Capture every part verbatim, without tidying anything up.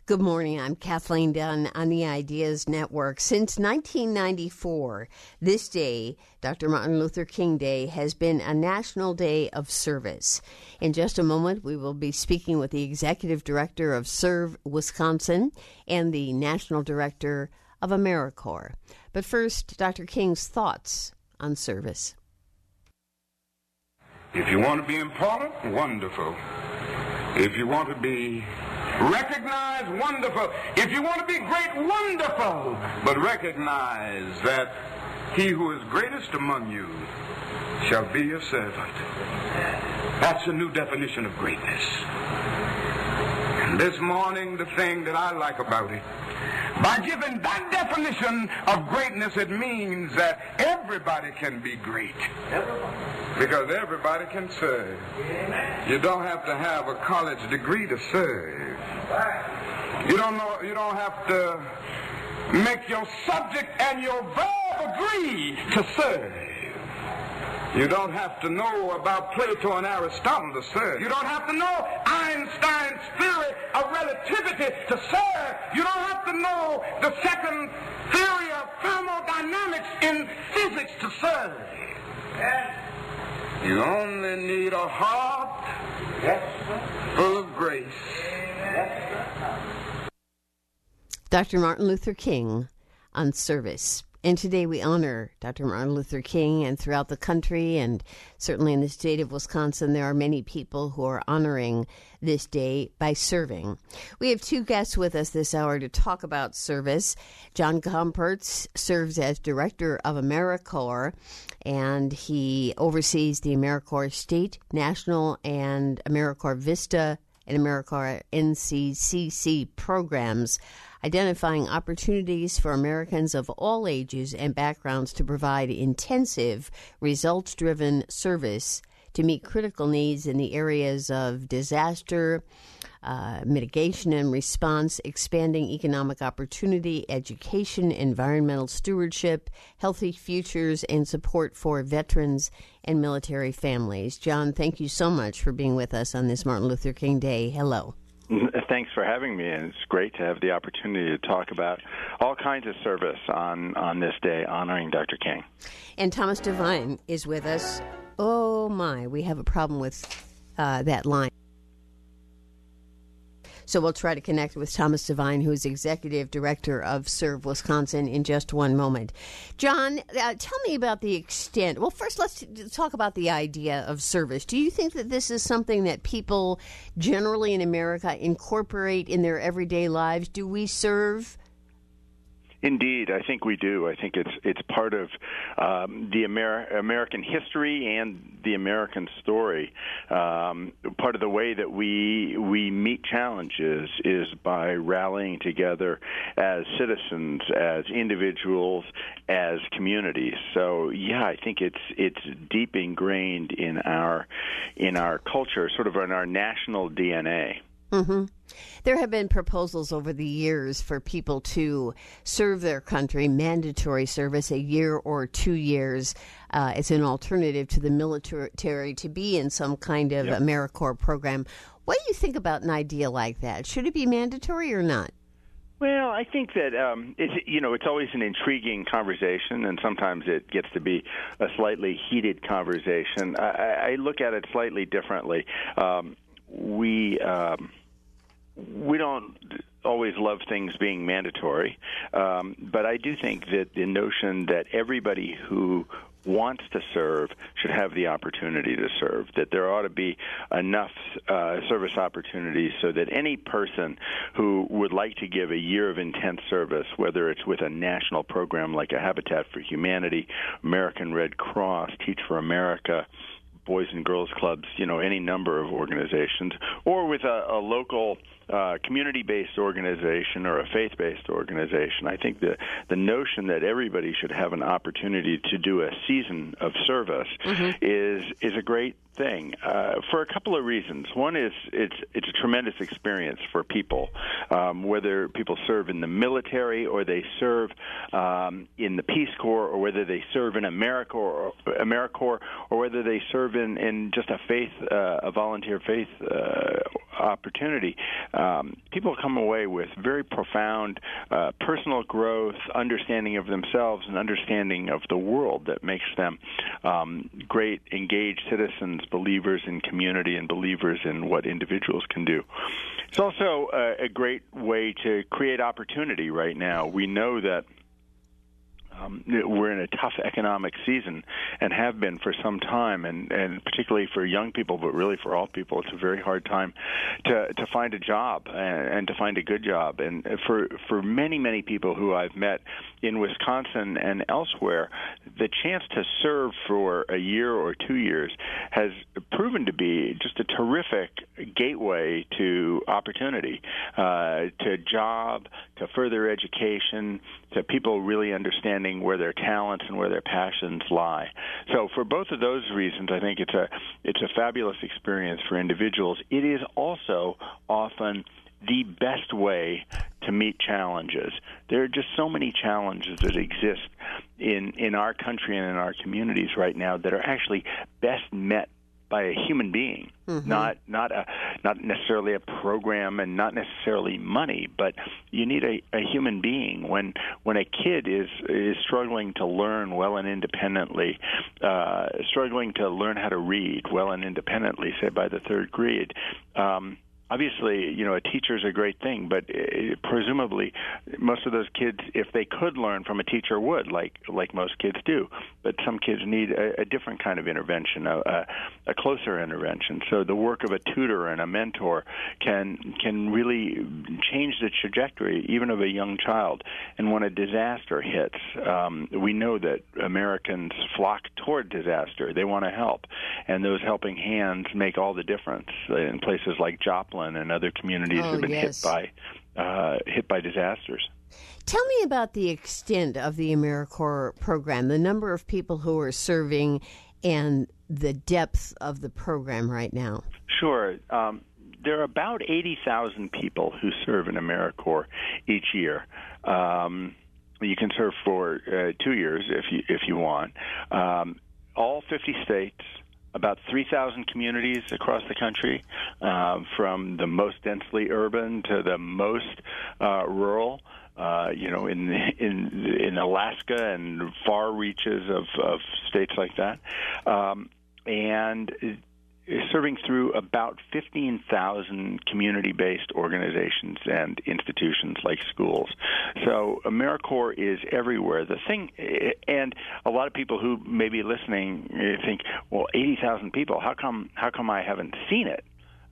Good morning. I'm Kathleen Dunn on the Ideas Network. Since nineteen ninety-four, this day, Doctor Martin Luther King Day, has been a national day of service. In just a moment, we will be speaking with the Executive Director of Serve Wisconsin and the National Director of AmeriCorps. But first, Doctor King's thoughts on service. If you want to be important, wonderful. If you want to be recognized, wonderful. If you want to be great, wonderful. But recognize that he who is greatest among you shall be your servant. That's a new definition of greatness. And this morning, the thing that I like about it, by giving that definition of greatness, it means that everybody can be great. Because everybody can serve. You don't have to have a college degree to serve. You don't know, you don't have to make your subject and your verb agree to serve. You don't have to know about Plato and Aristotle to serve. You don't have to know Einstein's theory of relativity to serve. You don't have to know the second theory of thermodynamics in physics to serve. You only need a heart full of grace. Doctor Martin Luther King on service. And today we honor Doctor Martin Luther King, and throughout the country and certainly in the state of Wisconsin, there are many people who are honoring this day by serving. We have two guests with us this hour to talk about service. John Gompertz serves as Director of AmeriCorps, and he oversees the AmeriCorps State, National, and AmeriCorps Vista and AmeriCorps N C C C programs, identifying opportunities for Americans of all ages and backgrounds to provide intensive, results-driven service to meet critical needs in the areas of disaster, uh, mitigation and response, expanding economic opportunity, education, environmental stewardship, healthy futures, and support for veterans and military families. John, thank you so much for being with us on this Martin Luther King Day. Hello. Thanks for having me, and it's great to have the opportunity to talk about all kinds of service on, on this day, honoring Doctor King. And Thomas Devine is with us. Oh, my, we have a problem with uh, that line. So we'll try to connect with Thomas Devine, who is Executive Director of Serve Wisconsin, in just one moment. John, uh, tell me about the extent. Well, first, let's talk about the idea of service. Do you think that this is something that people generally in America incorporate in their everyday lives? Do we serve? Indeed, I think we do. I think it's it's part of um, the Amer- American history and the American story. Um, part of the way that we we meet challenges is by rallying together as citizens, as individuals, as communities. So, yeah, I think it's it's deep ingrained in our in our culture, sort of in our national D N A. Mm-hmm. There have been proposals over the years for people to serve their country, mandatory service, a year or two years uh, as an alternative to the military, to be in some kind of yep. AmeriCorps program. What do you think about an idea like that? Should it be mandatory or not? Well, I think that um, it's, you know, it's always an intriguing conversation, and sometimes it gets to be a slightly heated conversation. I, I look at it slightly differently. Um, we um, we don't always love things being mandatory, um, but I do think that the notion that everybody who wants to serve should have the opportunity to serve, that there ought to be enough uh, service opportunities so that any person who would like to give a year of intense service, whether it's with a national program like a Habitat for Humanity, American Red Cross, Teach for America, Boys and Girls Clubs, you know, any number of organizations, or with a, a local uh, community-based organization or a faith-based organization. I think the the notion that everybody should have an opportunity to do a season of service mm-hmm. is is a great thing uh, for a couple of reasons. One is it's it's a tremendous experience for people, um, whether people serve in the military or they serve um, in the Peace Corps, or whether they serve in AmeriCorps, or, AmeriCorps, or whether they serve in, in just a faith, uh, a volunteer faith uh, opportunity. Um, people come away with very profound uh, personal growth, understanding of themselves, and understanding of the world that makes them um, great, engaged citizens, believers in community, and believers in what individuals can do. It's also a, a great way to create opportunity right now. We know that Um, we're in a tough economic season and have been for some time, and, and particularly for young people, but really for all people, it's a very hard time to, to find a job and, and to find a good job. And for, for many, many people who I've met in Wisconsin and elsewhere, the chance to serve for a year or two years has proven to be just a terrific gateway to opportunity, uh, to job, to further education, to people really understanding where their talents and where their passions lie. So for both of those reasons, I think it's a it's a fabulous experience for individuals. It is also often the best way to meet challenges. There are just so many challenges that exist in, in our country and in our communities right now that are actually best met by a human being, mm-hmm. not not a not necessarily a program and not necessarily money, but you need a, a human being. When when a kid is is struggling to learn well and independently, uh, struggling to learn how to read well and independently, say by the third grade. Um, Obviously, you know, a teacher is a great thing, but uh, presumably most of those kids, if they could learn from a teacher, would, like like most kids do. But some kids need a, a different kind of intervention, a, a, a closer intervention. So the work of a tutor and a mentor can can really change the trajectory, even of a young child. And when a disaster hits, um, we know that Americans flock toward disaster. They want to help. And those helping hands make all the difference in places like Joplin and other communities oh, have been yes. hit by uh, hit by disasters. Tell me about the extent of the AmeriCorps program, the number of people who are serving, and the depth of the program right now. Sure. Um, there are about eighty thousand people who serve in AmeriCorps each year. Um, you can serve for uh, two years if you if you want. Um, all fifty states. About three thousand communities across the country, uh, from the most densely urban to the most uh, rural. Uh, you know, in in in Alaska and far reaches of, of states like that, um, and serving through about fifteen thousand community-based organizations and institutions like schools. So AmeriCorps is everywhere. The thing, and a lot of people who may be listening think, well, eighty thousand people, how come, how come I haven't seen it?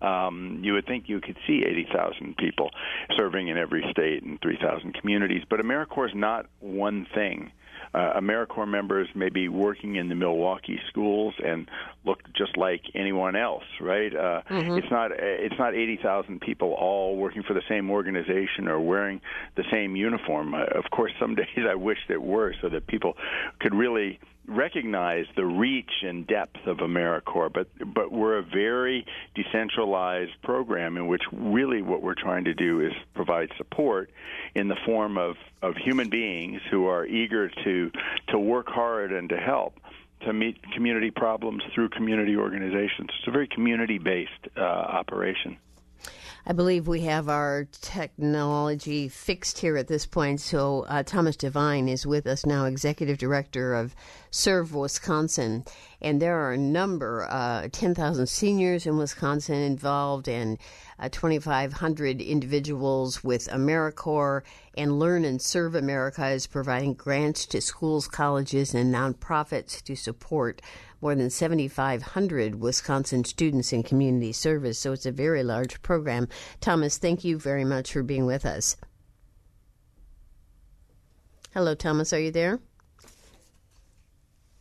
Um, you would think you could see eighty thousand people serving in every state and three thousand communities, but AmeriCorps is not one thing. Uh, AmeriCorps members may be working in the Milwaukee schools and look just like anyone else, right? Uh, mm-hmm. It's not it's not eighty thousand people all working for the same organization or wearing the same uniform. Uh, of course, some days I wished it were, so that people could really recognize the reach and depth of AmeriCorps, but but we're a very decentralized program in which really what we're trying to do is provide support in the form of, of human beings who are eager to to work hard and to help to meet community problems through community organizations. It's a very community-based uh, operation. I believe we have our technology fixed here at this point. So uh, Thomas Devine is with us now, Executive Director of Serve Wisconsin. And there are a number, uh, ten thousand seniors in Wisconsin involved, and uh, twenty-five hundred individuals with AmeriCorps. And Learn and Serve America is providing grants to schools, colleges, and nonprofits to support more than seventy-five hundred Wisconsin students in community service. So it's a very large program. Thomas, thank you very much for being with us. Hello, Thomas. Are you there?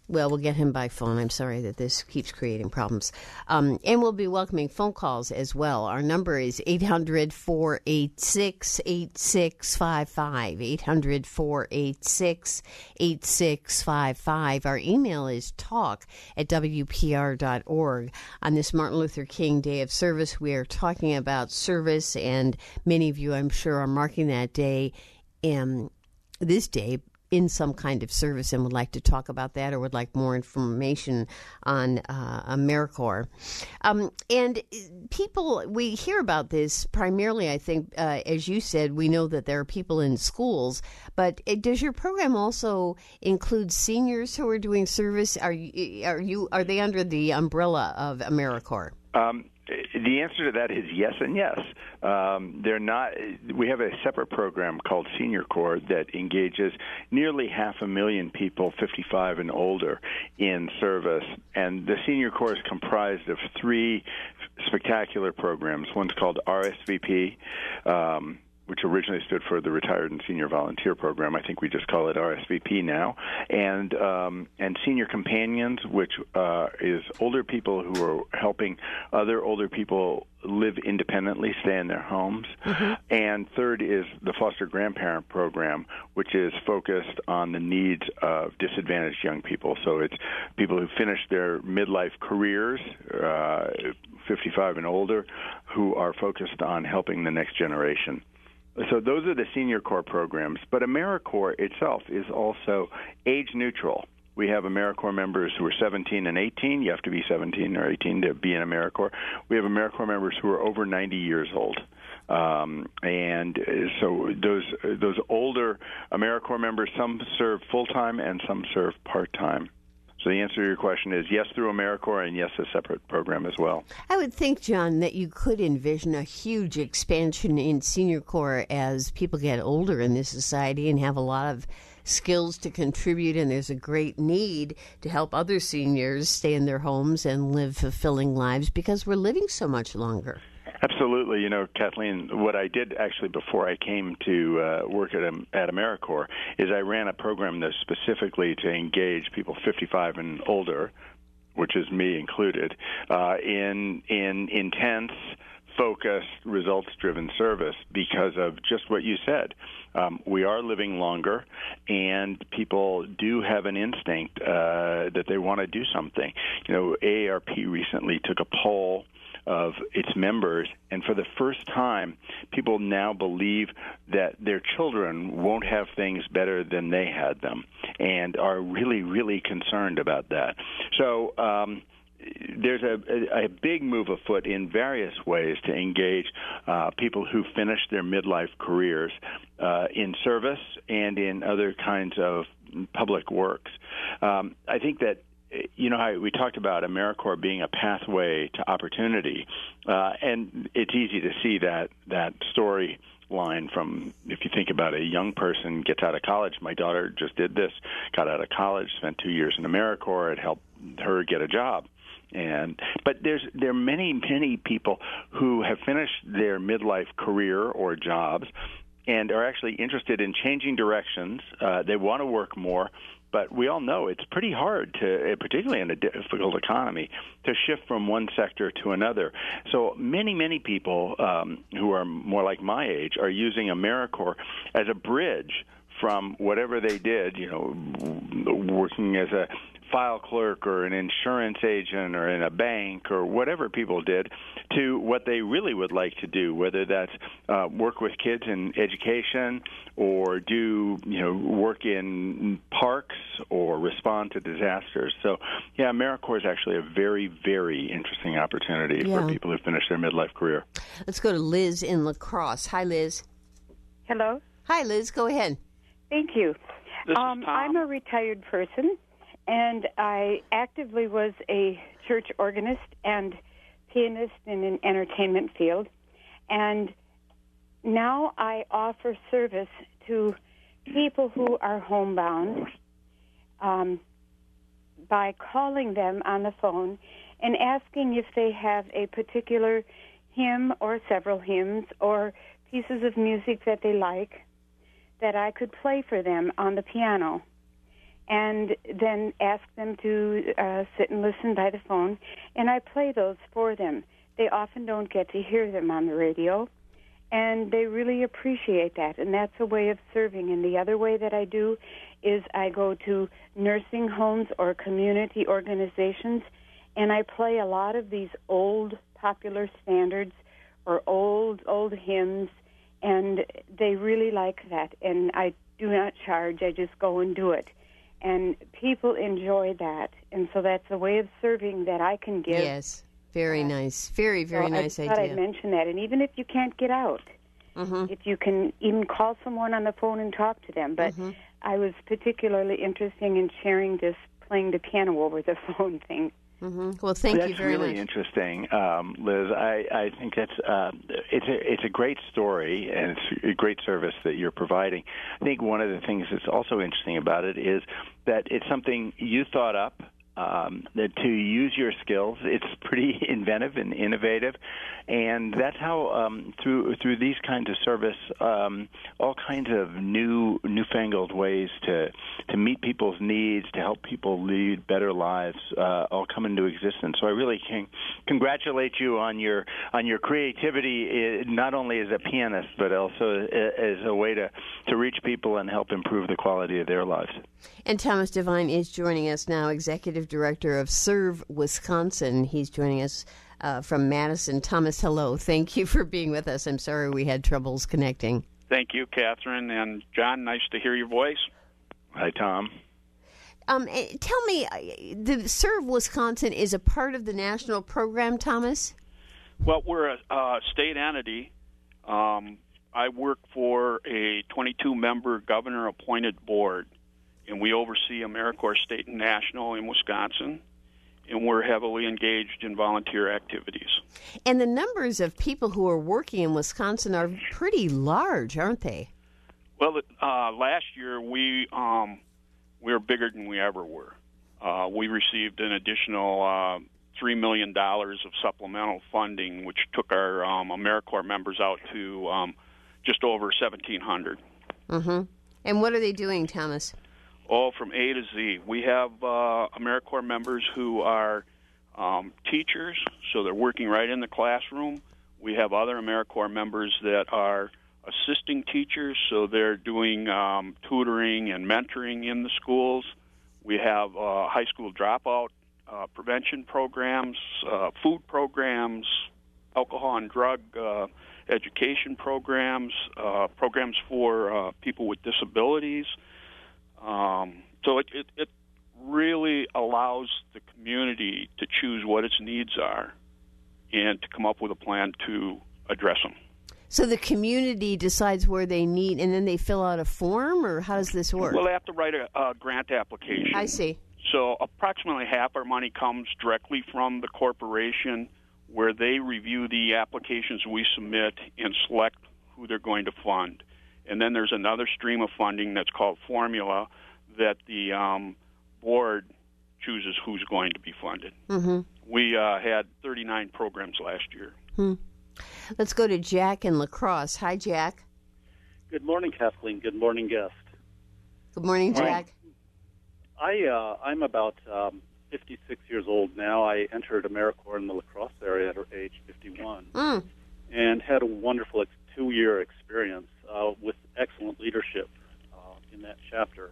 Well, we'll get him by phone. I'm sorry that this keeps creating problems. Um, and we'll be welcoming phone calls as well. Our number is eight hundred, four eight six, eight six five five, eight hundred, four eight six, eight six five five. Our email is talk at w p r dot org. On this Martin Luther King Day of Service, we are talking about service, and many of you, I'm sure, are marking that day, um, this day, in some kind of service, and would like to talk about that or would like more information on uh, AmeriCorps. Um, and people, we hear about this primarily, I think, uh, as you said, we know that there are people in schools, but it, does your program also include seniors who are doing service? Are you, are you, are they under the umbrella of AmeriCorps? Um, the answer to that is yes and yes. Um, they're not. We have a separate program called Senior Corps that engages nearly half a million people, fifty-five and older, in service. And the Senior Corps is comprised of three spectacular programs. One's called R S V P, um, which originally stood for the Retired and Senior Volunteer Program. I think we just call it R S V P now. And um, and Senior Companions, which uh, is older people who are helping other older people live independently, stay in their homes. Mm-hmm. And third is the Foster Grandparent Program, which is focused on the needs of disadvantaged young people. So it's people who finish their midlife careers, uh, fifty-five and older, who are focused on helping the next generation. So those are the Senior Corps programs. But AmeriCorps itself is also age neutral. We have AmeriCorps members who are seventeen and eighteen. You have to be seventeen or eighteen to be in AmeriCorps. We have AmeriCorps members who are over ninety years old. Um, and so those those older AmeriCorps members, some serve full-time and some serve part-time. So the answer to your question is yes through AmeriCorps and yes, a separate program as well. I would think, John, that you could envision a huge expansion in Senior Corps as people get older in this society and have a lot of skills to contribute, and there's a great need to help other seniors stay in their homes and live fulfilling lives because we're living so much longer. Absolutely. You know, Kathleen, what I did actually before I came to uh, work at, at AmeriCorps is I ran a program that's specifically to engage people fifty-five and older, which is me included, uh, in in intense, focused, results-driven service because of just what you said. Um, we are living longer, and people do have an instinct uh, that they want to do something. You know, A A R P recently took a poll of its members, and for the first time, people now believe that their children won't have things better than they had them, and are really, really concerned about that. So um, there's a, a, a big move afoot in various ways to engage uh, people who finish their midlife careers uh, in service and in other kinds of public works. Um, I think that you know, how we talked about AmeriCorps being a pathway to opportunity, uh, and it's easy to see that that story line from, if you think about a young person gets out of college. My daughter just did this, got out of college, spent two years in AmeriCorps. It helped her get a job. And but there's there are many, many people who have finished their midlife career or jobs and are actually interested in changing directions. Uh, they want to work more. But we all know it's pretty hard to, particularly in a difficult economy, to shift from one sector to another. So many, many people um, who are more like my age are using AmeriCorps as a bridge from whatever they did, you know, working as a file clerk or an insurance agent or in a bank or whatever people did, to what they really would like to do, whether that's uh, work with kids in education or do, you know, work in parks or respond to disasters. So, yeah, AmeriCorps is actually a very, very interesting opportunity yeah. for people who finish their midlife career. Let's go to Liz in La Crosse. Hi, Liz. Hello. Hi, Liz. Go ahead. Thank you. This um, is Tom. I'm a retired person, and I actively was a church organist and pianist in an entertainment field. And now I offer service to people who are homebound um, by calling them on the phone and asking if they have a particular hymn or several hymns or pieces of music that they like that I could play for them on the piano. and then ask them to uh, sit and listen by the phone, and I play those for them. They often don't get to hear them on the radio, and they really appreciate that, and that's a way of serving. And the other way that I do is I go to nursing homes or community organizations, and I play a lot of these old popular standards or old, old hymns, and they really like that. And I do not charge. I just go and do it. And people enjoy that. And so that's a way of serving that I can give. Yes, very uh, nice. Very, very so nice I idea. thought I'd mention that. And even if you can't get out, mm-hmm. if you can even call someone on the phone and talk to them. But mm-hmm. I was particularly interested in sharing this playing the piano over the phone thing. Mm-hmm. Well, thank that's you very really much. interesting, um, Liz. I, I think that's uh, it's a it's a great story, and it's a great service that you're providing. I think one of the things that's also interesting about it is that it's something you thought up. Um, that to use your skills, it's pretty inventive and innovative, and that's how um, through through these kinds of service, um, all kinds of new newfangled ways to to meet people's needs, to help people lead better lives, uh, all come into existence. So I really can congratulate you on your on your creativity, not only as a pianist but also as a way to to reach people and help improve the quality of their lives. And Thomas Devine is joining us now, Executive Director of Serve Wisconsin. He's joining us uh, from Madison. Thomas, hello. Thank you for being with us. I'm sorry we had troubles connecting. Thank you, Catherine. And John, nice to hear your voice. Hi, Tom. Um, tell me, the Serve Wisconsin is a part of the national program, Thomas? Well, we're a, a state entity. Um, I work for a twenty-two member governor-appointed board, and we oversee AmeriCorps State and National in Wisconsin, and we're heavily engaged in volunteer activities. And the numbers of people who are working in Wisconsin are pretty large, aren't they? Well, uh, last year we um, we were bigger than we ever were. Uh, we received an additional uh, three million dollars of supplemental funding, which took our um, AmeriCorps members out to um, just over seventeen hundred. Mm-hmm. And what are they doing, Thomas? Oh, from A to Z. We have uh, AmeriCorps members who are um, teachers, so they're working right in the classroom. We have other AmeriCorps members that are assisting teachers, so they're doing um, tutoring and mentoring in the schools. We have uh, high school dropout uh, prevention programs, uh, food programs, alcohol and drug uh, education programs, uh, programs for uh, people with disabilities. Um, so it, it, it really allows the community to choose what its needs are and to come up with a plan to address them. So the community decides where they need, and then they fill out a form, or how does this work? Well, they have to write a, a grant application. I see. So approximately half our money comes directly from the corporation, where they review the applications we submit and select who they're going to fund. And then there's another stream of funding that's called Formula that the um, board chooses who's going to be funded. Mm-hmm. We uh, had thirty-nine programs last year. Hmm. Let's go to Jack in La Crosse. Hi, Jack. Good morning, Kathleen. Good morning, guest. Good morning, Jack. I, uh, I'm about um, fifty-six years old now. I entered AmeriCorps in the La Crosse area at age fifty-one mm. and had a wonderful ex- two-year experience uh, with excellent leadership uh, in that chapter.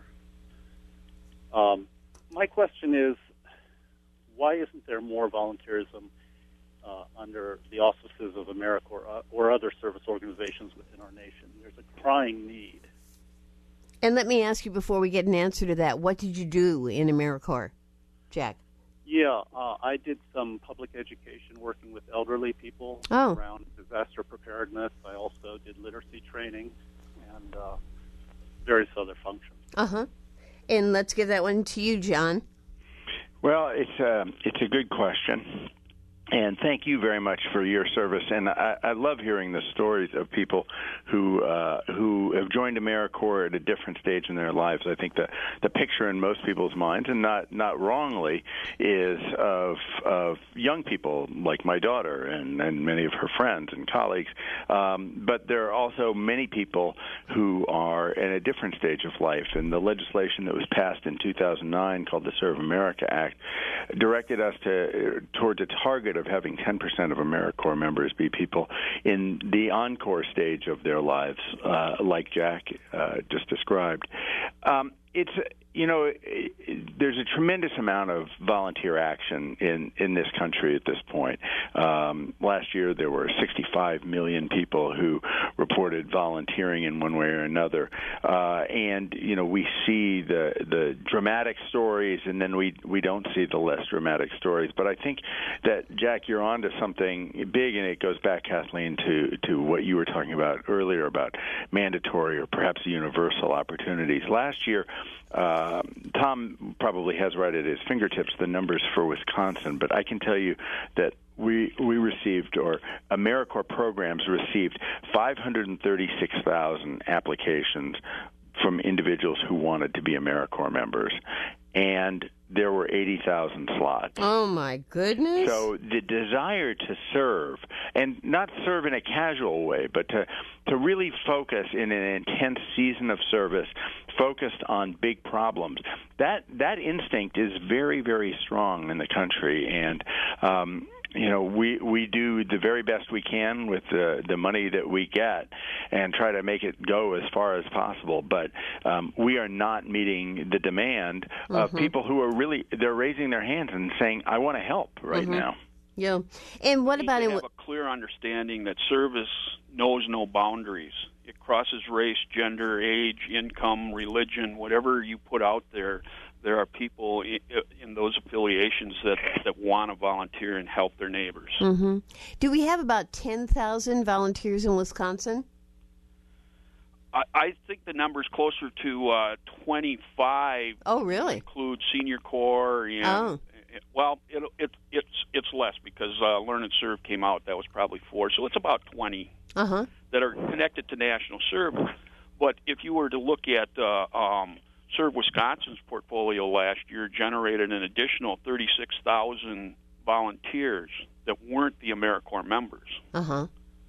Um, my question is, why isn't there more volunteerism uh, under the auspices of AmeriCorps uh, or other service organizations within our nation? There's a crying need. And let me ask you before we get an answer to that, what did you do in AmeriCorps, Jack? Yeah, uh, I did some public education working with elderly people oh. around disaster preparedness. I also did literacy training and uh, various other functions. Uh-huh. And let's give that one to you, John. Well, it's a, it's a good question. And thank you very much for your service. And I, I love hearing the stories of people who uh, who have joined AmeriCorps at a different stage in their lives. I think the the picture in most people's minds, and not not wrongly, is of of young people like my daughter and, and many of her friends and colleagues. Um, but there are also many people who are in a different stage of life, and the legislation that was passed in two thousand nine, called the Serve America Act, directed us to towards a target of having ten percent of AmeriCorps members be people in the encore stage of their lives, uh, like Jack uh, just described. Um, it's you know, there's a tremendous amount of volunteer action in, in this country at this point. Um, last year, there were sixty-five million people who reported volunteering in one way or another. Uh, and, you know, we see the the dramatic stories, and then we, we don't see the less dramatic stories. But I think that, Jack, you're on to something big, and it goes back, Kathleen, to, to what you were talking about earlier about mandatory or perhaps universal opportunities. Last year, Uh, Tom probably has right at his fingertips the numbers for Wisconsin, but I can tell you that we we received, or AmeriCorps programs received, five hundred thirty-six thousand applications from individuals who wanted to be AmeriCorps members, and there were eighty thousand slots. Oh, my goodness. So the desire to serve, and not serve in a casual way, but to, to really focus in an intense season of service, focused on big problems, that that instinct is very, very strong in the country. And um, you know, we we do the very best we can with the the money that we get, and try to make it go as far as possible. But um, we are not meeting the demand mm-hmm. of people who are really, they're raising their hands and saying, "I want to help right mm-hmm. now." Yeah, and what we about need it? To have a clear understanding that service knows no boundaries. It crosses race, gender, age, income, religion, whatever you put out there. There are people in those affiliations that, that want to volunteer and help their neighbors. Mm-hmm. Do we have about ten thousand volunteers in Wisconsin? I, I think the number's closer to uh, twenty-five. Oh, really? Include Senior Corps. And, oh. Well, it, it, it's it's less because uh, Learn and Serve came out. That was probably four. So it's about twenty uh-huh. that are connected to National Service. But if you were to look at uh, um, Serve Wisconsin's portfolio last year, generated an additional thirty-six thousand volunteers that weren't the AmeriCorps members. Uh-huh.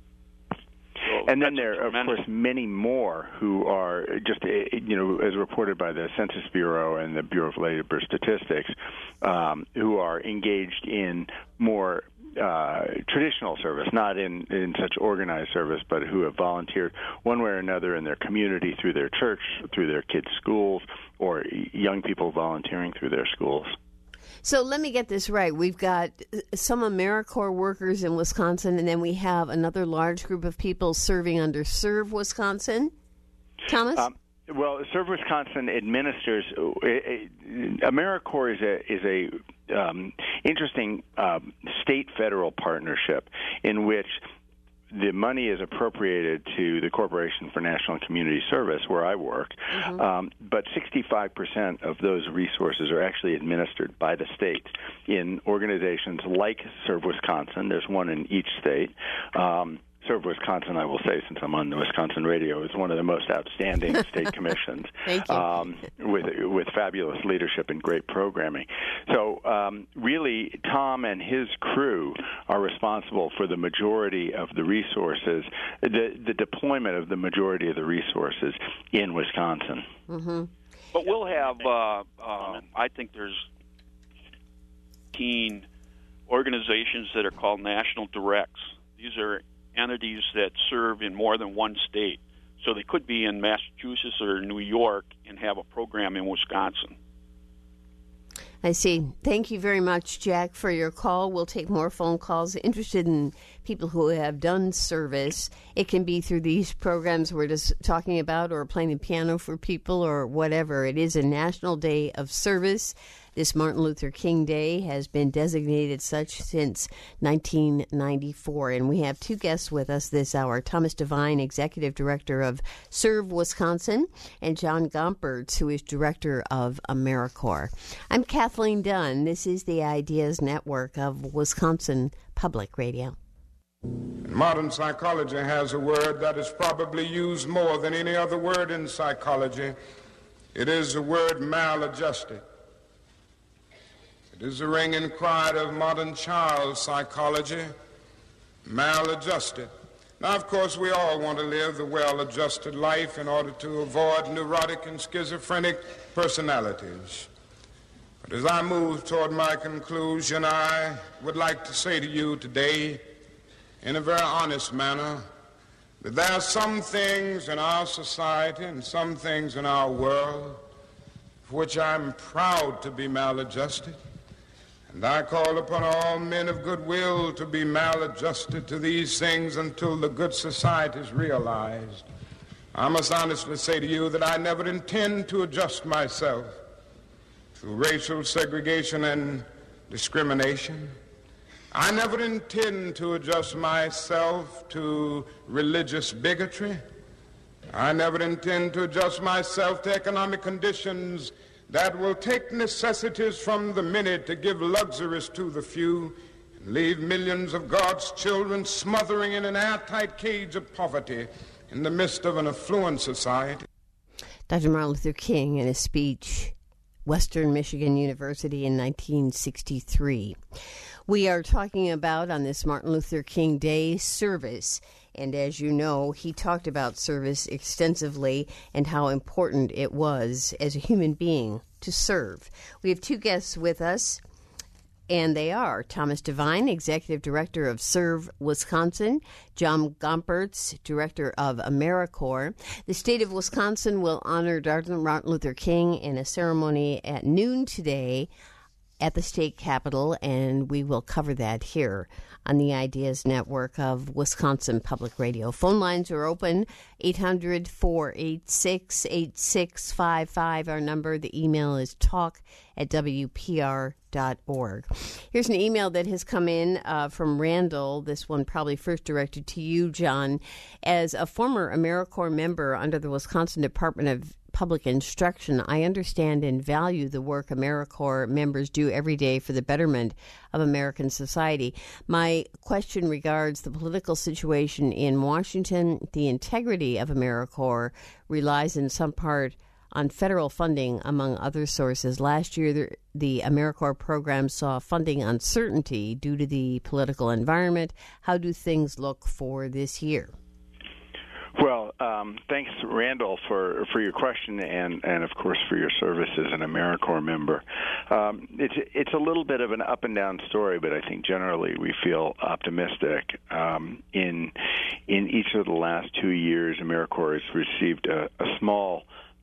So and then there are, of tremendous. course, many more who are just, you know, as reported by the Census Bureau and the Bureau of Labor Statistics, um, who are engaged in more uh, traditional service, not in, in such organized service, but who have volunteered one way or another in their community, through their church, through their kids' schools, or young people volunteering through their schools. So let me get this right. We've got some AmeriCorps workers in Wisconsin, and then we have another large group of people serving under Serve Wisconsin. Thomas? Um, well, Serve Wisconsin administers – AmeriCorps is a, is a um, interesting um, state-federal partnership in which – the money is appropriated to the Corporation for National and Community Service, where I work, mm-hmm. um, but sixty-five percent of those resources are actually administered by the state in organizations like Serve Wisconsin. There's one in each state. Um, Serve Wisconsin, I will say, since I'm on the Wisconsin radio, is one of the most outstanding state commissions. Thank you. Um, with with fabulous leadership and great programming. So um, really, Tom and his crew are responsible for the majority of the resources, the, the deployment of the majority of the resources in Wisconsin. Mm-hmm. But we'll have, uh, uh, I think there's fifteen organizations that are called National Directs. These are entities that serve in more than one state. So they could be in Massachusetts or New York and have a program in Wisconsin. I see. Thank you very much, Jack, for your call. We'll take more phone calls. Interested in people who have done service. It can be through these programs we're just talking about, or playing the piano for people, or whatever. It is a National Day of Service. This Martin Luther King Day has been designated such since nineteen ninety-four. And we have two guests with us this hour, Thomas Devine, Executive Director of Serve Wisconsin, and John Gompertz, who is Director of AmeriCorps. I'm Kathleen Dunn. This is the Ideas Network of Wisconsin Public Radio. Modern psychology has a word that is probably used more than any other word in psychology. It is the word maladjusted. It is the ringing cry of modern child psychology, maladjusted. Now, of course, we all want to live the well-adjusted life in order to avoid neurotic and schizophrenic personalities. But as I move toward my conclusion, I would like to say to you today, in a very honest manner, that there are some things in our society and some things in our world for which I'm proud to be maladjusted. And I call upon all men of goodwill to be maladjusted to these things until the good society is realized. I must honestly say to you that I never intend to adjust myself to racial segregation and discrimination. I never intend to adjust myself to religious bigotry. I never intend to adjust myself to economic conditions that will take necessities from the many to give luxuries to the few and leave millions of God's children smothering in an airtight cage of poverty in the midst of an affluent society. Doctor Martin Luther King in his speech, Western Michigan University in nineteen sixty-three. We are talking about, on this Martin Luther King Day, service. And as you know, he talked about service extensively and how important it was as a human being to serve. We have two guests with us, and they are Thomas Devine, Executive Director of Serve Wisconsin, John Gompertz, Director of AmeriCorps. The state of Wisconsin will honor Doctor Martin Luther King in a ceremony at noon today at the state capitol, and we will cover that here on the Ideas Network of Wisconsin Public Radio. Phone lines are open, eight hundred, four eight six, eight six five five. Our number, the email is talk at w p r dot org. Here's an email that has come in uh, from Randall, this one probably first directed to you, John. As a former AmeriCorps member under the Wisconsin Department of Public Instruction, I understand and value the work AmeriCorps members do every day for the betterment of American society. My question regards the political situation in Washington. The integrity of AmeriCorps relies in some part on federal funding, among other sources. Last year, the, the AmeriCorps program saw funding uncertainty due to the political environment. How do things look for this year? Well, um, thanks, Randall, for, for your question and, and, of course, for your service as an AmeriCorps member. Um, it's it's a little bit of an up-and-down story, but I think generally we feel optimistic. Um, in in each of the last two years, AmeriCorps has received a, a small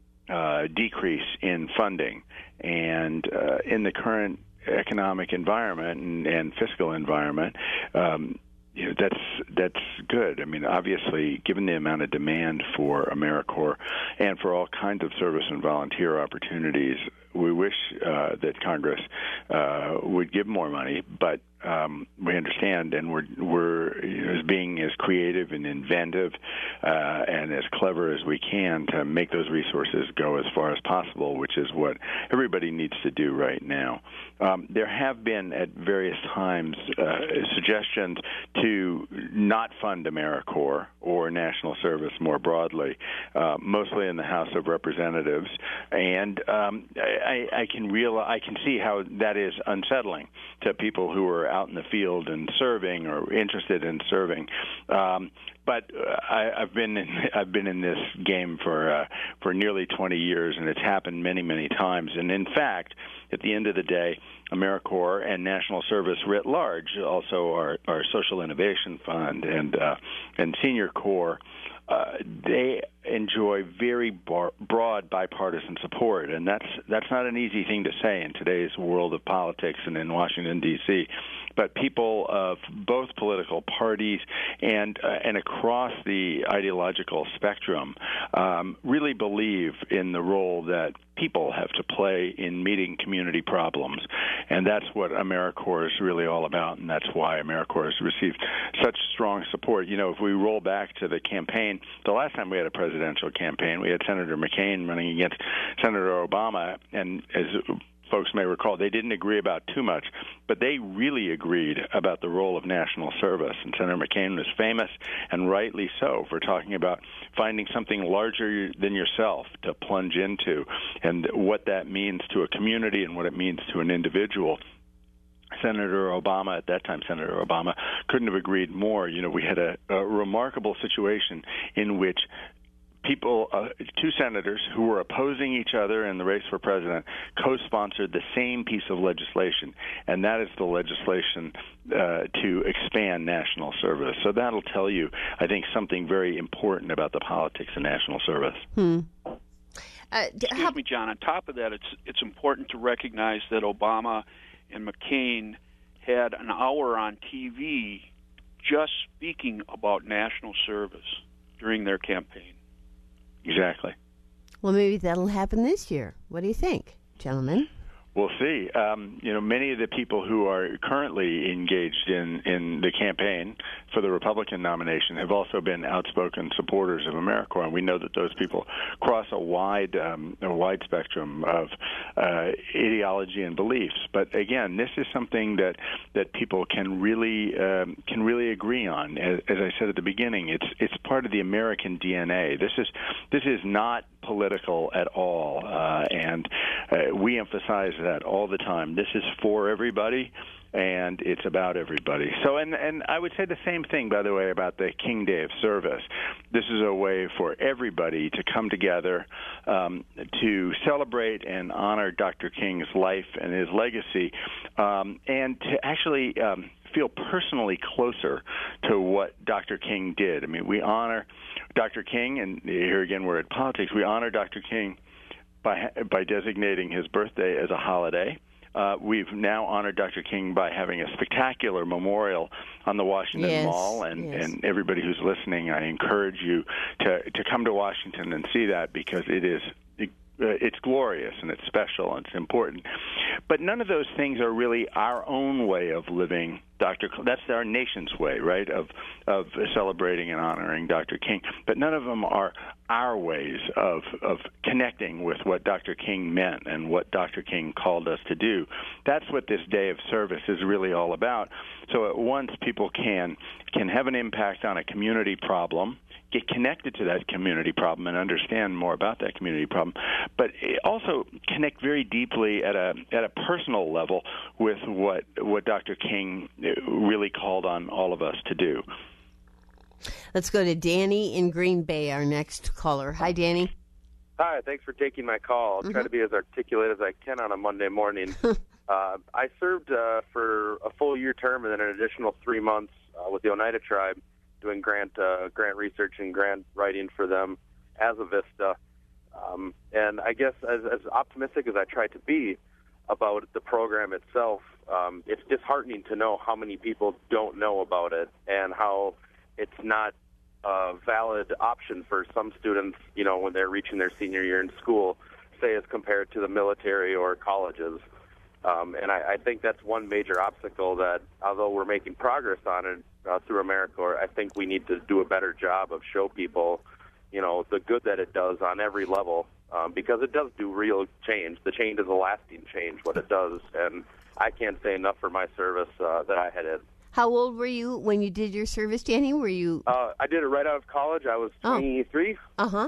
uh, decrease in funding, and uh, in the current economic environment and, and fiscal environment, um, You know, that's that's good. I mean, obviously, given the amount of demand for AmeriCorps and for all kinds of service and volunteer opportunities, we wish uh, that Congress uh, would give more money. But um, we understand, and we're we're you know, as being as creative and inventive uh, and as clever as we can to make those resources go as far as possible, which is what everybody needs to do right now. Um, there have been at various times uh, suggestions to not fund AmeriCorps or national service more broadly, uh, mostly in the House of Representatives, and um, I, I can real I can see how that is unsettling to people who are out in the field and serving or interested in serving. Um, But uh, I, I've been in, I've been in this game for uh, for nearly twenty years, and it's happened many, many times. And in fact, at the end of the day, AmeriCorps and National Service writ large, also our, our Social Innovation Fund and uh, and Senior Corps, uh, they enjoy very bar- broad bipartisan support, and that's that's not an easy thing to say in today's world of politics and in Washington, D C But people of both political parties and uh, and across the ideological spectrum um, really believe in the role that people have to play in meeting community problems, and that's what AmeriCorps is really all about, and that's why AmeriCorps has received such strong support. You know, if we roll back to the campaign, the last time we had a presidential campaign, we had Senator McCain running against Senator Obama, and as folks may recall, they didn't agree about too much, but they really agreed about the role of national service. And Senator McCain was famous, and rightly so, for talking about finding something larger than yourself to plunge into, and what that means to a community and what it means to an individual. Senator Obama, at that time Senator Obama, couldn't have agreed more. You know, we had a, a remarkable situation in which people, uh, two senators who were opposing each other in the race for president, co-sponsored the same piece of legislation, and that is the legislation uh, to expand national service. So that'll tell you, I think, something very important about the politics of national service. Hmm. Uh, d- Excuse how- me, John. On top of that, it's it's important to recognize that Obama and McCain had an hour on T V just speaking about national service during their campaign. Exactly. Well, maybe that'll happen this year. What do you think, gentlemen? We'll see. Um, you know, many of the people who are currently engaged in, in the campaign for the Republican nomination have also been outspoken supporters of AmeriCorps, and we know that those people cross a wide um, a wide spectrum of uh, ideology and beliefs. But again, this is something that, that people can really um, can really agree on. As, as I said at the beginning, it's it's part of the American D N A. This is this is not political at all, uh, and uh, we emphasize that all the time. This is for everybody, and it's about everybody. So, and and I would say the same thing, by the way, about the King Day of Service. This is a way for everybody to come together um, to celebrate and honor Doctor King's life and his legacy, um, and to actually um, feel personally closer to what Doctor King did. I mean, we honor Doctor King, and here again we're at politics. We honor Doctor King by by designating his birthday as a holiday. Uh, we've now honored Doctor King by having a spectacular memorial on the Washington yes, Mall, and, yes. and everybody who's listening, I encourage you to to come to Washington and see that, because it is uh, it's glorious and it's special and it's important. But none of those things are really our own way of living Doctor That's our nation's way, right, of of celebrating and honoring Doctor King. But none of them are our ways of of connecting with what Doctor King meant and what Doctor King called us to do. That's what this Day of Service is really all about. So at once people can can have an impact on a community problem, get connected to that community problem and understand more about that community problem, but also connect very deeply at a at a personal level with what what Doctor King really called on all of us to do. Let's go to Danny in Green Bay, our next caller. Hi, Danny. Hi, thanks for taking my call. I'll mm-hmm. try to be as articulate as I can on a Monday morning. uh, I served uh, for a full year term and then an additional three months uh, with the Oneida Tribe, doing grant uh, grant research and grant writing for them as a VISTA. Um, and I guess as, as optimistic as I try to be about the program itself, um, it's disheartening to know how many people don't know about it and how it's not a valid option for some students, you know, when they're reaching their senior year in school, say as compared to the military or colleges. Um, and I, I think that's one major obstacle that, although we're making progress on it uh, through AmeriCorps, I think we need to do a better job of show people, you know, the good that it does on every level, um, because it does do real change. The change is a lasting change, what it does, and I can't say enough for my service uh, that I had it. How old were you when you did your service, Danny? Were you? Uh, I did it right out of college. I was twenty-three. Oh. Uh-huh.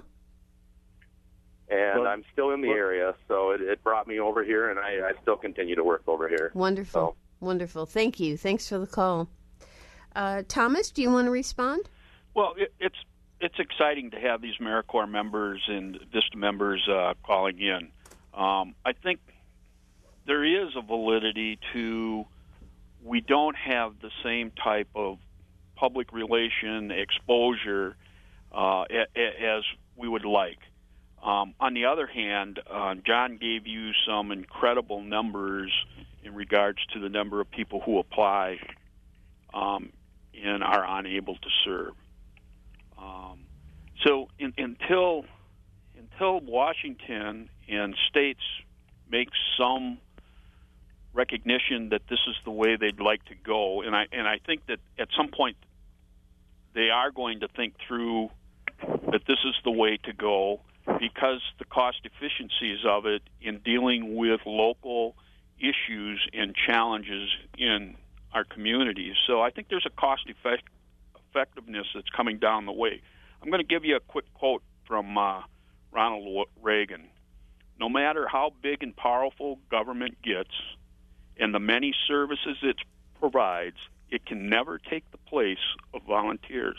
And well, I'm still in the well, area, so it, it brought me over here, and I, I still continue to work over here. Wonderful. So. Wonderful. Thank you. Thanks for the call. Uh, Thomas, do you want to respond? Well, it, it's it's exciting to have these AmeriCorps members and VISTA members uh, calling in. Um, I think there is a validity to we don't have the same type of public relation exposure uh, as we would like. Um, on the other hand, uh, John gave you some incredible numbers in regards to the number of people who apply um, and are unable to serve. Um, so in, until until Washington and states make some recognition that this is the way they'd like to go, and I and I think that at some point they are going to think through that this is the way to go, because because the cost efficiencies of it in dealing with local issues and challenges in our communities. So I think there's a cost effect- effectiveness that's coming down the way. I'm going to give you a quick quote from uh, Ronald Reagan. No matter how big and powerful government gets and the many services it provides, it can never take the place of volunteers.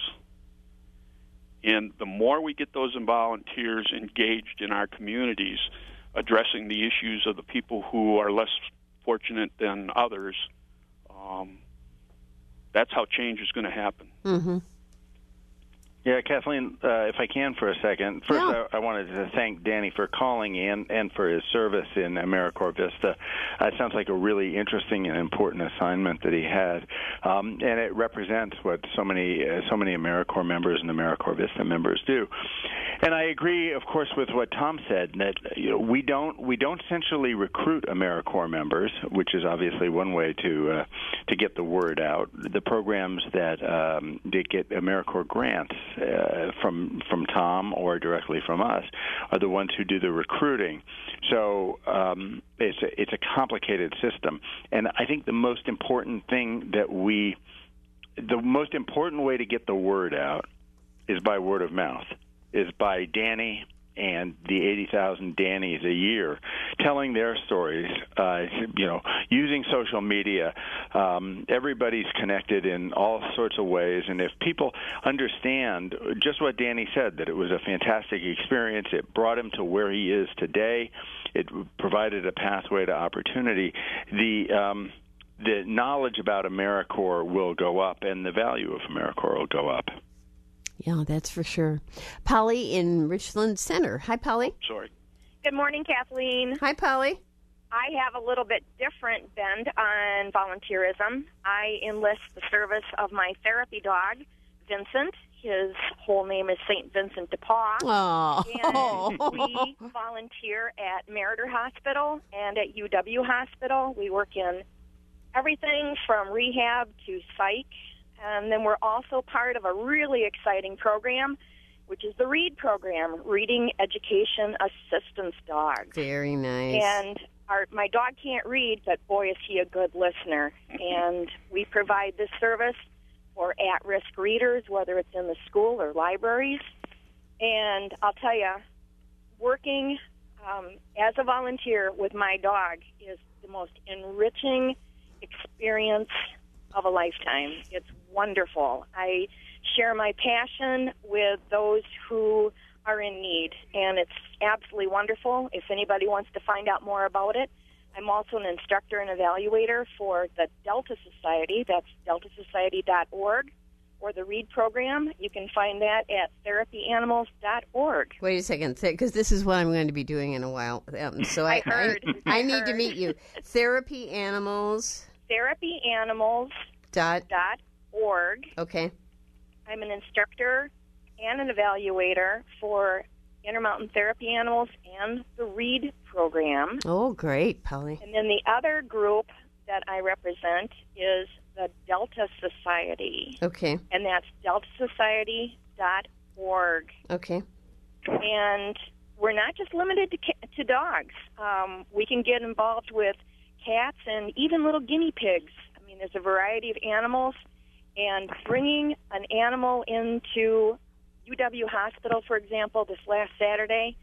And the more we get those volunteers engaged in our communities, addressing the issues of the people who are less fortunate than others, um, that's how change is going to happen. Mm-hmm. Yeah, Kathleen, uh, if I can for a second. First, yeah. I, I wanted to thank Danny for calling and, and for his service in AmeriCorps Vista. Uh, it sounds like a really interesting and important assignment that he had, um, and it represents what so many uh, so many AmeriCorps members and AmeriCorps Vista members do. And I agree, of course, with what Tom said, that you know, we don't we don't centrally recruit AmeriCorps members, which is obviously one way to uh, to get the word out. The programs that um, that get AmeriCorps grants Uh, from from Tom or directly from us are the ones who do the recruiting. So um, it's a, it's a complicated system, and I think the most important thing that we, the most important way to get the word out is by word of mouth, is by Danny and the eighty thousand Dannies a year telling their stories, uh, you know, using social media. Um, everybody's connected in all sorts of ways, and if people understand just what Danny said, that it was a fantastic experience, it brought him to where he is today, it provided a pathway to opportunity, the um, the knowledge about AmeriCorps will go up, and the value of AmeriCorps will go up. Yeah, that's for sure. Polly in Richland Center. Hi, Polly. Sorry. Good morning, Kathleen. Hi, Polly. I have a little bit different bend on volunteerism. I enlist the service of my therapy dog, Vincent. His whole name is Saint Vincent de Paul. Oh. And we volunteer at Meriter Hospital and at U W Hospital. We work in everything from rehab to psych. And then we're also part of a really exciting program, which is the READ program, Reading Education Assistance Dog. Very nice. And our, my dog can't read, but boy, is he a good listener. And we provide this service for at-risk readers, whether it's in the school or libraries. And I'll tell you, working um, as a volunteer with my dog is the most enriching experience of a lifetime. It's wonderful. I share my passion with those who are in need, and it's absolutely wonderful. If anybody wants to find out more about it, I'm also an instructor and evaluator for the Delta Society. That's delta society dot org, or the READ program. You can find that at therapy animals dot org. Wait a second, because this is what I'm going to be doing in a while. Um, so I, I heard. I, I, I need heard. to meet you. Therapy Animals. therapy animals Dot. dot org. Okay. I'm an instructor and an evaluator for Intermountain Therapy Animals and the READ program. Oh, great, Polly. And then the other group that I represent is the Delta Society. Okay. And that's delta society dot org. Okay. And we're not just limited to, to dogs. Um, we can get involved with cats and even little guinea pigs. I mean, there's a variety of animals. And bringing an animal into U W Hospital, for example, this last Saturday,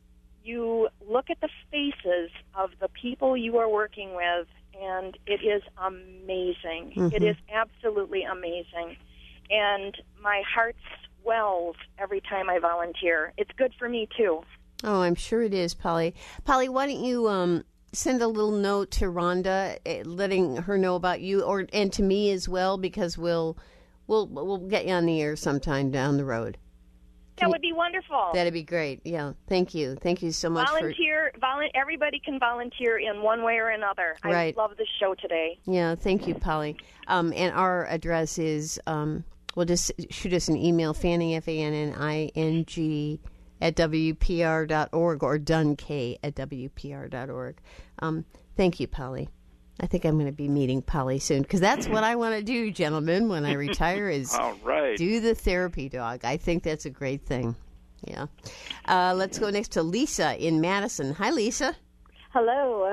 you look at the faces of the people you are working with, and it is amazing. Mm-hmm. It is absolutely amazing. And my heart swells every time I volunteer. It's good for me, too. Oh, I'm sure it is, Polly. Polly, why don't you um, send a little note to Rhonda, uh, letting her know about you, or and to me as well, because we'll we'll we'll get you on the air sometime down the road. That would be wonderful. That'd be great. Yeah, thank you, thank you so much. Volunteer, for... volu- everybody can volunteer in one way or another. Right. I love this show today. Yeah, thank you, Polly. Um, and our address is, um, well, just shoot us an email, Fanning, F A N N I N G, at W P R dot org, or Dunk at W P R dot org. Um, thank you, Polly. I think I'm going to be meeting Polly soon, because that's what I want to do, gentlemen, when I retire, is All right. do the therapy dog. I think that's a great thing. Yeah. Uh, let's go next to Lisa in Madison. Hi, Lisa. Hello.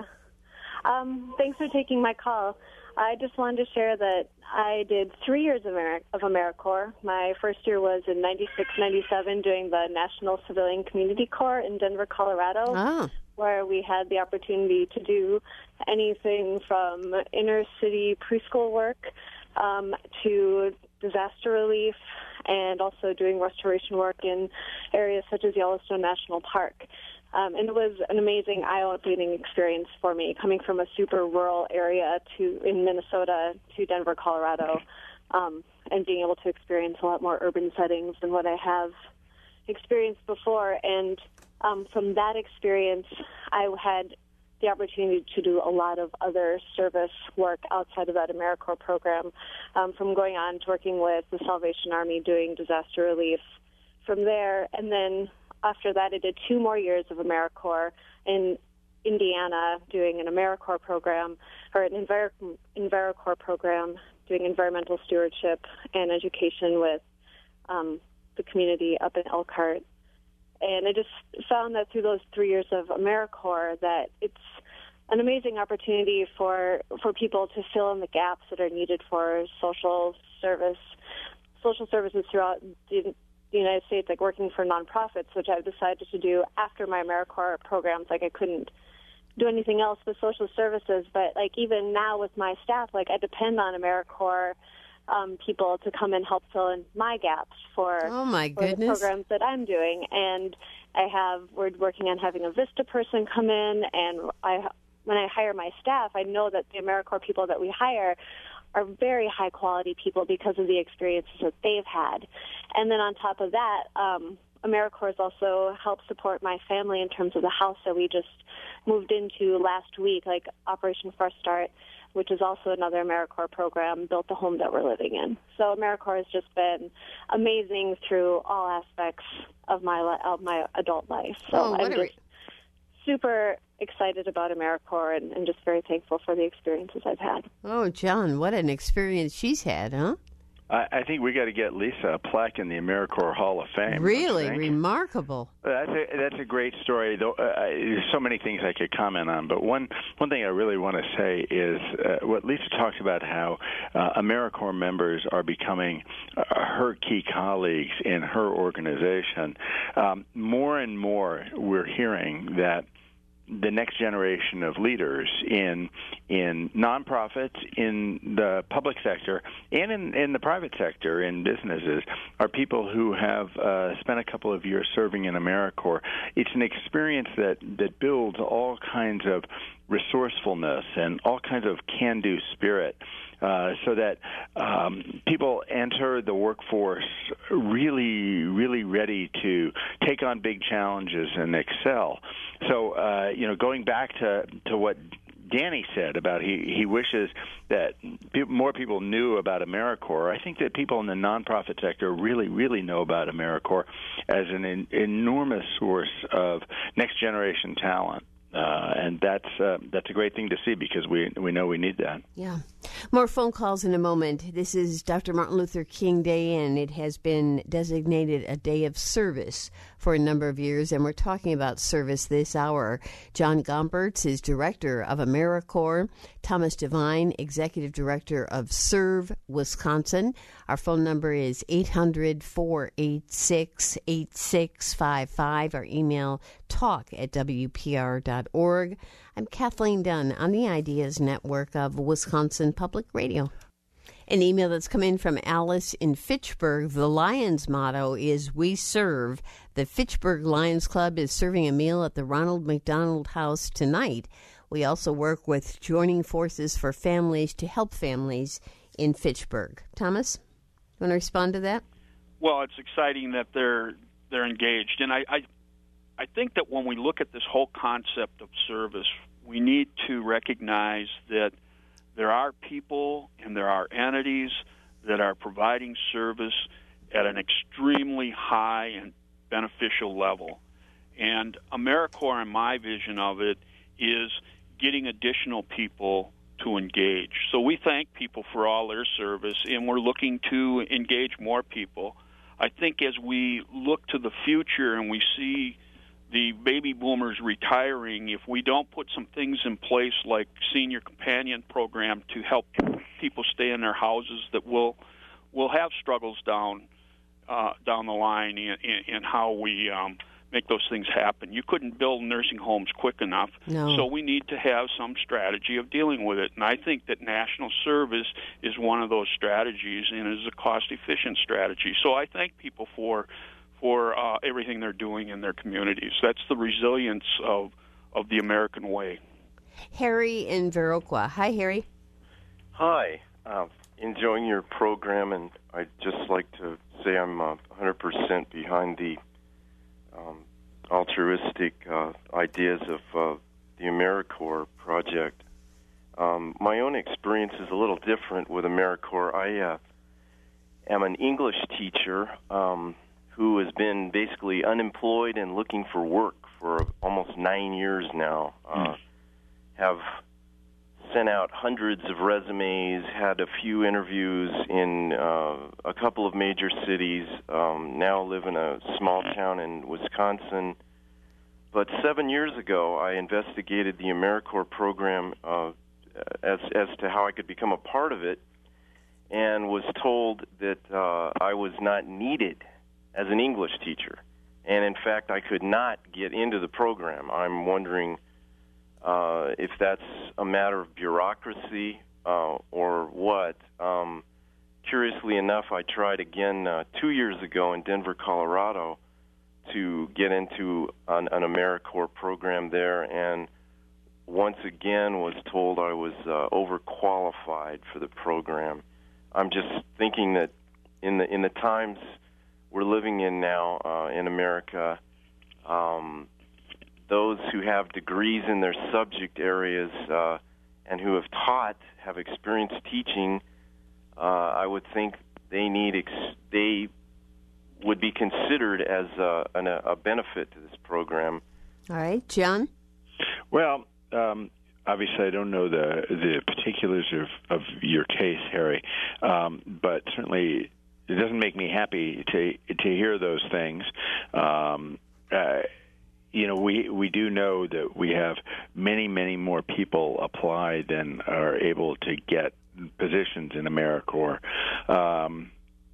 Um, thanks for taking my call. I just wanted to share that I did three years of, Amer- of AmeriCorps. My first year was in ninety-six, ninety-seven, doing the National Civilian Community Corps in Denver, Colorado, Oh. where we had the opportunity to do anything from inner city preschool work um, to disaster relief, and also doing restoration work in areas such as Yellowstone National Park. Um, and it was an amazing, eye-opening experience for me, coming from a super rural area to in Minnesota to Denver, Colorado, um, and being able to experience a lot more urban settings than what I have experienced before. And um, from that experience, I had the opportunity to do a lot of other service work outside of that AmeriCorps program, um, from going on to working with the Salvation Army doing disaster relief from there. And then after that, I did two more years of AmeriCorps in Indiana doing an AmeriCorps program, or an Envir- EnviroCorps program, doing environmental stewardship and education with um, the community up in Elkhart. And I just found that through those three years of AmeriCorps that it's an amazing opportunity for, for people to fill in the gaps that are needed for social service, social services throughout the, the United States, like working for nonprofits, which I've decided to do after my AmeriCorps programs. Like I couldn't do anything else with social services, but like even now with my staff, like I depend on AmeriCorps Um, people to come and help fill in my gaps for, oh my for the goodness. programs that I'm doing. And I have, we're working on having a VISTA person come in, and I, when I hire my staff, I know that the AmeriCorps people that we hire are very high quality people because of the experiences that they've had. And then on top of that, um, AmeriCorps has also helped support my family in terms of the house that we just moved into last week, like Operation Fresh Start, which is also another AmeriCorps program, built the home that we're living in. So AmeriCorps has just been amazing through all aspects of my li- of my adult life. So Oh, what I'm a just super excited about AmeriCorps and, and just very thankful for the experiences I've had. Oh, John, what an experience she's had, huh? I, I think we got to get Lisa a plaque in the AmeriCorps Hall of Fame. Really remarkable. That's a, that's a great story. Though uh, there's so many things I could comment on, but one one thing I really want to say is uh, what Lisa talked about, how uh, AmeriCorps members are becoming uh, her key colleagues in her organization. Um, more and more, we're hearing that the next generation of leaders in in nonprofits, in the public sector, and in, in the private sector, in businesses, are people who have uh, spent a couple of years serving in AmeriCorps. It's an experience that, that builds all kinds of resourcefulness and all kinds of can-do spirit, uh, so that um, people enter the workforce really, really ready to take on big challenges and excel. So, uh, you know, going back to, to what Danny said about he, he wishes that pe- more people knew about AmeriCorps, I think that people in the nonprofit sector really, really know about AmeriCorps as an en- enormous source of next-generation talent. Uh, and that's uh, that's a great thing to see because we we know we need that. Yeah. More phone calls in a moment. This is Doctor Martin Luther King Day, and it has been designated a day of service for a number of years, and we're talking about service this hour. John Gompertz is director of AmeriCorps. Thomas Devine, executive director of Serve Wisconsin. Our phone number is eight hundred, four eight six, eight six five five. Our email, talk at w p r dot org. I'm Kathleen Dunn on the Ideas Network of Wisconsin Public Radio. An email that's come in from Alice in Fitchburg. The Lions motto is "We Serve." The Fitchburg Lions Club is serving a meal at the Ronald McDonald House tonight. We also work with Joining Forces for Families to help families in Fitchburg. Thomas, you want to respond to that? Well, it's exciting that they're they're engaged, and I, I I think that when we look at this whole concept of service, we need to recognize that there are people and there are entities that are providing service at an extremely high and beneficial level. And AmeriCorps, in my vision of it, is getting additional people to engage. So we thank people for all their service, and we're looking to engage more people. I think as we look to the future and we see the baby boomers retiring, if we don't put some things in place like senior companion program to help people stay in their houses, that we'll we'll have struggles down uh, down the line in, in, in how we um, make those things happen. You couldn't build nursing homes quick enough, no. So we need to have some strategy of dealing with it. And I think that national service is one of those strategies and is a cost-efficient strategy. So I thank people for for uh, everything they're doing in their communities. That's the resilience of of the American way. Harry in Viroqua. Hi, Harry. Hi. Uh, enjoying your program, and I'd just like to say I'm uh, one hundred percent behind the um, altruistic uh, ideas of uh, the AmeriCorps project. Um, my own experience is a little different with AmeriCorps. I uh, am an English teacher um, who has been basically unemployed and looking for work for almost nine years now. Uh, have sent out hundreds of resumes, had a few interviews in uh, a couple of major cities, um, now live in a small town in Wisconsin. But seven years ago, I investigated the AmeriCorps program uh, as, as to how I could become a part of it, and was told that uh, I was not needed as an English teacher. And in fact, I could not get into the program. I'm wondering uh, if that's a matter of bureaucracy uh, or what. Um, curiously enough, I tried again uh, two years ago in Denver, Colorado, to get into an, an AmeriCorps program there, and once again was told I was uh, overqualified for the program. I'm just thinking that in the in the times we're living in now uh, in America, um, those who have degrees in their subject areas uh, and who have taught, have experience teaching, uh, I would think they need ex- they would be considered as a, an, a benefit to this program. All right, John? Well, um, obviously I don't know the the particulars of, of your case, Harry, um, but certainly it doesn't make me happy to to hear those things. Um, uh, you know, we we do know that we have many, many more people apply than are able to get positions in AmeriCorps. Um,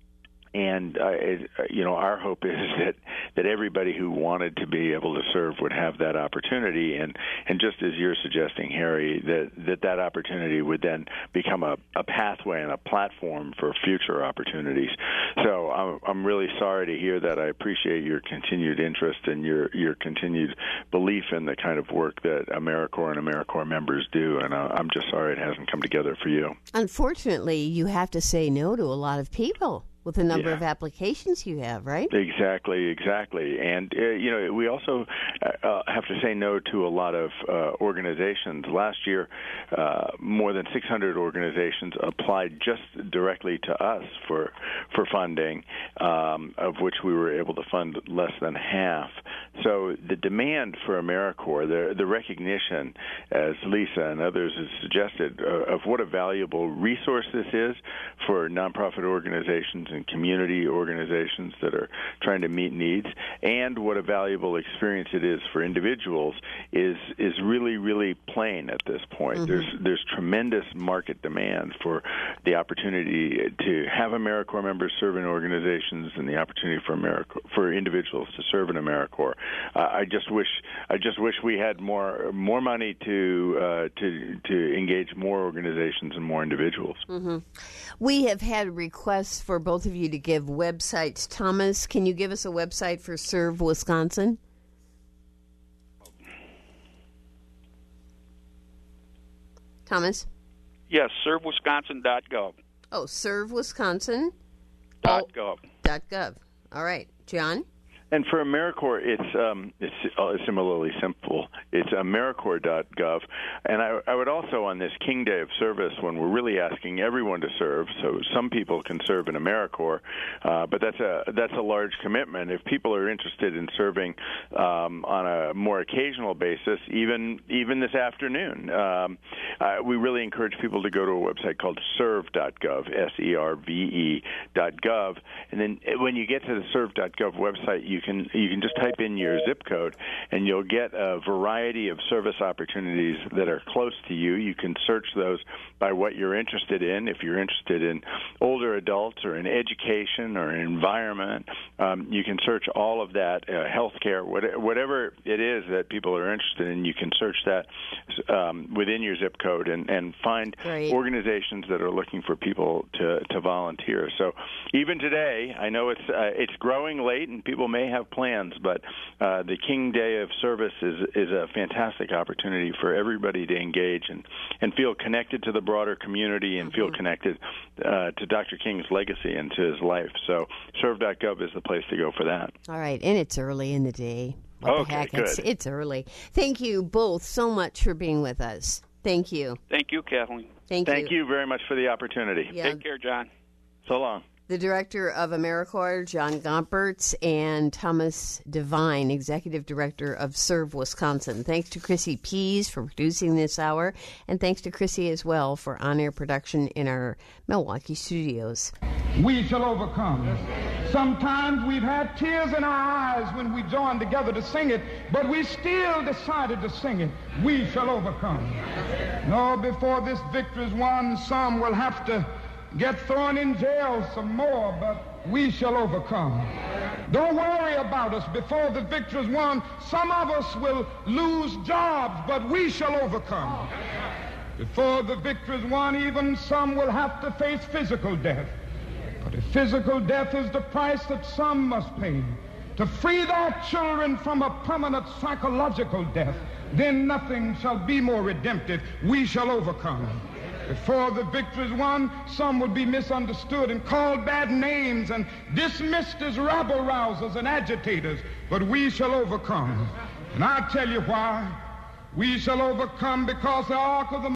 And, uh, it, you know, our hope is that, that everybody who wanted to be able to serve would have that opportunity. And, and just as you're suggesting, Harry, that that, that opportunity would then become a, a pathway and a platform for future opportunities. So I'm, I'm really sorry to hear that. I appreciate your continued interest and your, your continued belief in the kind of work that AmeriCorps and AmeriCorps members do. And uh, I'm just sorry it hasn't come together for you. Unfortunately, you have to say no to a lot of people with the number Yeah. of applications you have, right? Exactly, exactly. And, uh, you know, we also uh, have to say no to a lot of uh, organizations. Last year, uh, more than six hundred organizations applied just directly to us for for funding, um, of which we were able to fund less than half. So the demand for AmeriCorps, the, the recognition, as Lisa and others have suggested, uh, of what a valuable resource this is for nonprofit organizations and community organizations that are trying to meet needs, and what a valuable experience it is for individuals, is is really, really plain at this point. Mm-hmm. There's there's tremendous market demand for the opportunity to have AmeriCorps members serve in organizations, and the opportunity for AmeriCorps, for individuals to serve in AmeriCorps. Uh, I just wish I just wish we had more more money to uh, to to engage more organizations and more individuals. Mm-hmm. We have had requests for both of you to give websites. Thomas, can you give us a website for Serve Wisconsin? Thomas? Yes, serve wisconsin dot gov. Oh, serve wisconsin dot gov. Dot gov. All right. John? And for AmeriCorps, it's um, it's uh, similarly simple. It's AmeriCorps dot gov. And I, I would also, on this King Day of Service, when we're really asking everyone to serve, so some people can serve in AmeriCorps, uh, but that's a that's a large commitment. If people are interested in serving um, on a more occasional basis, even even this afternoon, um, uh, we really encourage people to go to a website called serve dot gov, S E R V E dot gov. And then when you get to the serve dot gov website, you can you can just type in your zip code, and you'll get a variety of service opportunities that are close to you. You can search those by what you're interested in. If you're interested in older adults or in education or in environment, um, you can search all of that, uh, healthcare, what, whatever it is that people are interested in, you can search that um, within your zip code and, and find Great. organizations that are looking for people to, to volunteer. So even today, I know it's uh, it's growing late and people may have plans, but uh, the King Day of Service is is a fantastic opportunity for everybody to engage and, and feel connected to the broader community and mm-hmm. feel connected uh, to Doctor King's legacy and to his life. So serve dot gov is the place to go for that. All right, and it's early in the day. What okay, the heck? good. It's, it's early. Thank you both so much for being with us. Thank you. Thank you, Kathleen. Thank, Thank you. you very much for the opportunity. Yeah. Take care, John. So long. The director of AmeriCorps, John Gompertz, and Thomas Devine, executive director of Serve Wisconsin. Thanks to Chrissy Pease for producing this hour, and thanks to Chrissy as well for on-air production in our Milwaukee studios. We shall overcome. Sometimes we've had tears in our eyes when we joined together to sing it, but we still decided to sing it. We shall overcome. No, before this victory is won, some will have to get thrown in jail some more, but we shall overcome. Don't worry about us. Before the victory is won, some of us will lose jobs, but we shall overcome. Before the victory is won, even some will have to face physical death. But if physical death is the price that some must pay to free their children from a permanent psychological death, then nothing shall be more redemptive. We shall overcome. Before the victory is won, some will be misunderstood and called bad names and dismissed as rabble-rousers and agitators, but we shall overcome. And I'll tell you why. We shall overcome because the ark of the